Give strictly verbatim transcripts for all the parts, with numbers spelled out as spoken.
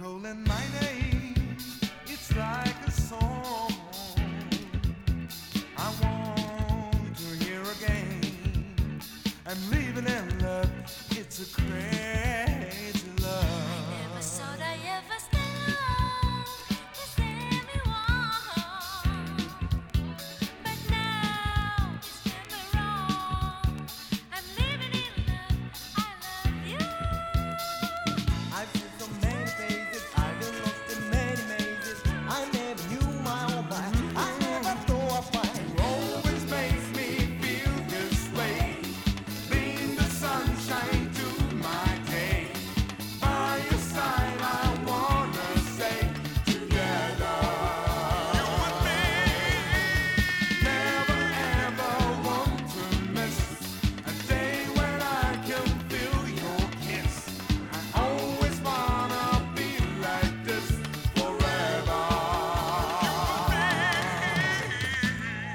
calling my name, it's like a song I want to hear again. I'm living in love, it's a crazy love. I never thought I ever stay alone. You say me wrong, but now it's never wrong. I'm living in love, I love you. I've seen so many faces, I've been lost in many mazes. I never knew my own mind, I never thought I'd find. Always makes me feel this way, being the sunshine to my day. By your side I wanna stay together. You and me. Never ever want to miss a day when I can feel your kiss. I always wanna be like this forever.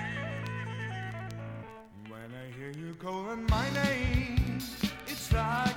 When I hear you calling my name, it's like